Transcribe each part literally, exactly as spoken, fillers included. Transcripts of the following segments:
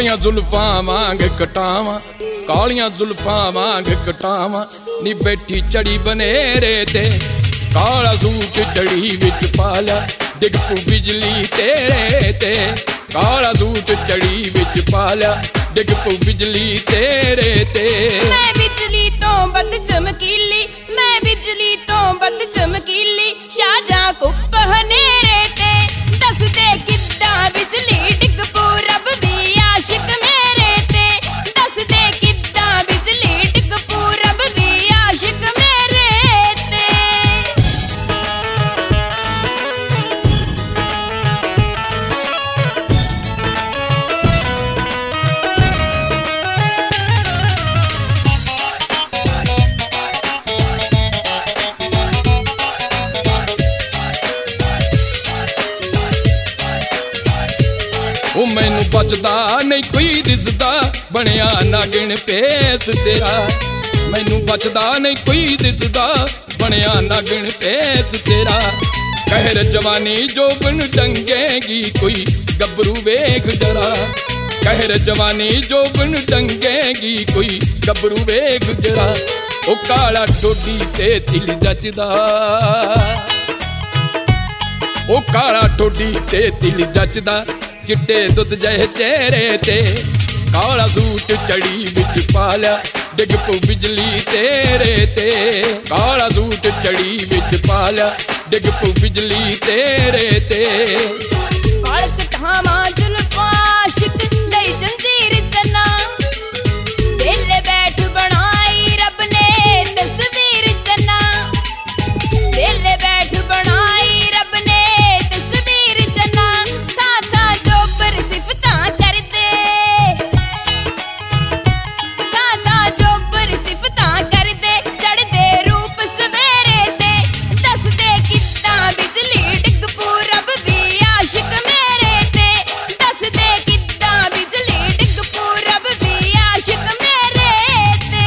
ਕਾਲੀਆਂ ਜ਼ੁਲਫਾਂ ਵਾਂਗ ਕਟਾਵਾਂ, ਕਾਲੀਆਂ ਜ਼ੁਲਫਾਂ ਵਾਂਗ ਕਟਾਵਾਂ ਨੀ ਬੈਠੀ ਚੜੀ ਬਨੇਰੇ ਤੇ। ਕਾਲਾ ਸੂਟ ਚੜੀ ਵਿੱਚ ਪਾ ਲਿਆ ਡਿੱਗ ਪੂ ਬਿਜਲੀ ਤੇਰੇ ਤੇ। ਕਾਲਾ ਸੂਟ ਚੜੀ ਵਿੱਚ ਪਾ ਲਿਆ ਡਿੱਗ ਪੂ ਬਿਜਲੀ ਤੇਰੇ ਤੇ। ਮੈਂ ਬਿਜਲੀ ਤੋਂ ਵੱਧ ਚਮਕੀਲੀ, ਮੈਂ ਬਿਜਲੀ ਤੋਂ ਵੱਧ ਚਮਕੀਲੀ, ਸ਼ਾਹਜਹਾਂ ਕੁੱਪ ਹਨੇਰੇ ਤੇ। ਦੱਸ ਦੇ ਕਿੱਦਾਂ ਬਿਜਲੀ ਡਿੱਗ ਪੂ ਰੱਬ ਦੀ ਆਸ਼ਿਕ ਮੇਰੇ ਤੇ। ਦੱਸ ਦੇ ਕਿੱਦਾਂ ਬਿਜਲੀ ਡਿੱਗ ਪੂ ਰੱਬ ਦੀ ਆਸ਼ਿਕ ਮੇਰੇ ਤੇ। ਉਹ ਮੈਨੂੰ ਬਚਦਾ ਨਹੀਂ ਕੋਈ ਦਿਸਦਾ, ਬਣਿਆ ਨਾਗਿਣ ਭੇਸ ਤੇਰਾ। ਮੈਨੂੰ ਬਚਦਾ ਨਹੀਂ ਕੋਈ ਦਿਸਦਾ, ਬਣਿਆ ਨਾਗਿਣ ਭੇਸ ਤੇਰਾ। ਕਹਿਰ ਜਵਾਨੀ ਜੋਬਨ ਟੰਗੇਗੀ ਕੋਈ ਗੱਭਰੂ ਵੇਖ ਜਰਾ। ਕਹਿਰ ਜਵਾਨੀ ਜੋਬਨ ਟੰਗੇਗੀ ਕੋਈ ਗੱਭਰੂ ਵੇਖ ਜਰਾ। ਉਹ ਕਾਲਾ ਠੋਡੀ ਤੇ ਤਿਲ ਜੱਚਦਾ, ਉਹ ਕਾਲਾ ਠੋਡੀ ਤੇ ਤਿਲ ਜੱਚਦਾ, ਚਿੱਟੇ ਦੁੱਧ ਜਿਹੇ ਚਿਹਰੇ ਤੇ। ਕਾਲਾ ਸੂਟ ਚੜੀ ਵਿੱਚ ਪਾ ਲਿਆ ਡਿੱਗ ਪੂ ਬਿਜਲੀ ਤੇਰੇ ਤੇ। ਕਾਲਾ ਸੂਟ ਚੜੀ ਵਿੱਚ ਪਾ ਲਿਆ ਡਿੱਗ ਪੂ ਬਿਜਲੀ ਤੇਰੇ ਤੇ। ਵਾਲ ਕਟਾਵਾਂ ਜ਼ੁਲਫਾਂ ਆਸ਼ਿਕ ਲਈ ਜੰਜੀਰ ਚੰਨਾ, ਵੇਲੇ ਬੈਠ ਬਣਾਈ ਰੱਬ ਨੇ ਤਸਵੀਰ ਚੰਨਾ। ਵੇਲੇ ਬੈਠ ਬਣਾਈ ਰੱਬ ਨੇ ਤਸਵੀਰ ਚੰਨਾ। ਥਾਂ ਥਾਂ ਜੋਬਰ ਸਿਫਤਾਂ ਕਰਦੇ, ਥਾਂ ਥਾਂ ਜੋਬਰ ਸਿਫਤਾਂ ਕਰਦੇ, ਚੜ੍ਹਦੇ ਰੂਪ ਸਵੇਰੇ ਤੇ। ਦੱਸ ਦੇ ਕਿੱਦਾਂ ਬਿਜਲੀ ਡਿੱਗ ਪੂ ਰੱਬ ਦੀ ਆਸ਼ਿਕ ਮੇਰੇ ਤੇ। ਦੱਸ ਦੇ ਕਿੱਦਾਂ ਬਿਜਲੀ ਡਿੱਗ ਪੂ ਰੱਬ ਦੀ ਆਸ਼ਿਕ ਮੇਰੇ ਤੇ।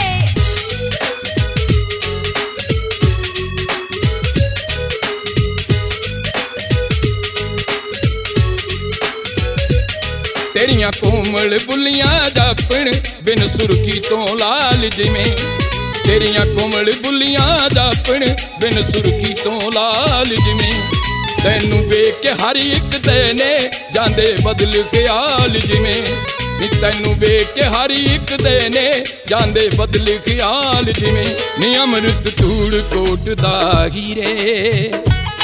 ਤੇਰੀਆਂ ਕੋਮਲ ਬੁੱਲੀਆਂ ਜਾਪਣ ਬਿਨ ਸੁਰਖੀ ਤੋਂ ਲਾਲ ਜਿਵੇਂ। ਤੇਰੀਆਂ ਕੋਮਲ ਬੁੱਲੀਆਂ ਜਾਪਣ ਬਿਨ ਸੁਰਖੀ ਤੋਂ ਲਾਲ ਜਿਵੇਂ। ਤੈਨੂੰ ਵੇਖ ਕੇ ਹਰ ਇੱਕ ਦੇ ਨੇ ਜਾਂਦੇ ਬਦਲ ਖਿਆਲ ਜਿਵੇਂ। ਨੀ ਤੈਨੂੰ ਵੇਖ ਕੇ ਹਰ ਇੱਕ ਦੇ ਨੇ ਜਾਂਦੇ ਬਦਲ ਖਿਆਲ ਜਿਵੇਂ। ਨੀ ਅੰਮ੍ਰਿਤ ਧੂੜ ਕੋਟ ਦਾ ਹੀਰੇ,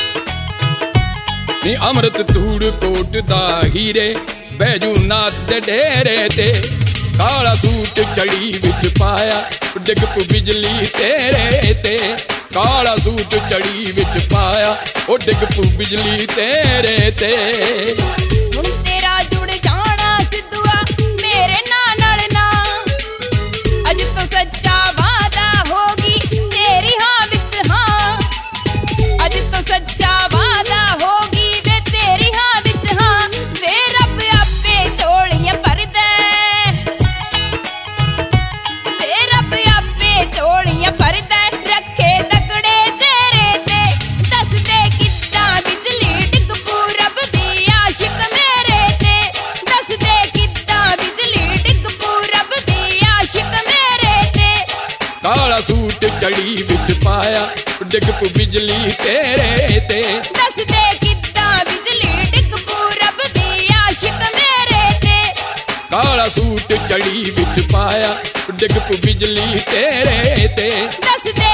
ਨੀ ਅੰਮ੍ਰਿਤ ਧੂੜ ਕੋਟ ਦਾ ਹੀਰੇ, ਬੈਜੂ ਨਾਥ ਦੇ ਡੇਰੇ ਤੇ। ਕਾਲਾ ਸੂਟ ਚੜੀ ਵਿੱਚ ਪਾਇਆ ਡਿੱਗ ਪੂ ਬਿਜਲੀ ਤੇਰੇ ਤੇ। ਕਾਲਾ ਸੂਟ ਚੜੀ ਵਿੱਚ ਪਾਇਆ ਉਹ ਡਿੱਗ ਪੂ ਬਿਜਲੀ ਤੇਰੇ ਤੇ। ਹੁਣ ਤੇਰਾ ਜੁੜ ਜਾਣਾ ਸਿੱਧੂਆ ਮੇਰੇ ਨਾਂ ਨਾਲ ਨਾ, ਅੱਜ ਤੋਂ ਸੱਚਾ ਵਾਦਾ ਹੋਗੀ ਤੇਰੀ ਹਾਂ ਵਿੱਚ ਹਾਂ। ਅੱਜ ਤੋਂ ਸੱਚਾ ਵਾਦਾ ਹੋਗੀ ਵੇ ਤੇਰੀ ਹਾਂ ਵਿੱਚ ਹਾਂ। ਵੇ ਰੱਬ ਆਪੇ ਝੋਲੀਆਂ ਭਰਦਾ, ਵੇ ਰੱਬ ਆਪੇ ਝੋਲੀਆਂ ਭਰਦਾ, ਰੱਖੇ ਤਕੜੇ ਚਿਹਰੇ ਤੇ। ਦੱਸ ਦੇ ਕਿੱਦਾਂ ਬਿਜਲੀ ਡਿੱਗ ਪੂ ਰੱਬ ਦੀ ਆਸ਼ਿਕ ਮੇਰੇ ਤੇ। ਦੱਸ ਦੇ ਕਿੱਦਾਂ ਬਿਜਲੀ ਡਿੱਗ ਪੂ ਰੱਬ ਦੀ ਆਸ਼ਿਕ ਮੇਰੇ ਤੇ। ਕਾਲਾ ਸੂਟ ਚੜੀ ਵਿੱਚ ਪਾਇਆ ਡਿੱਗ ਪੂ ਬਿਜਲੀ ਤੇਰੇ ਤੇ। ਦੱਸ ਦੇ ਕਿੱਦਾਂ ਬਿਜਲੀ ਡਿੱਗ ਪੂ ਰੱਬ ਦੀ ਆਸ਼ਿਕ ਮੇਰੇ ਤੇ। ਕਾਲਾ ਸੂਟ ਚੜੀ ਵਿੱਚ ਪਾਇਆ ਡਿੱਗ ਪੂ ਬਿਜਲੀ ਤੇਰੇ ਤੇ। ਦੱਸ ਦੇ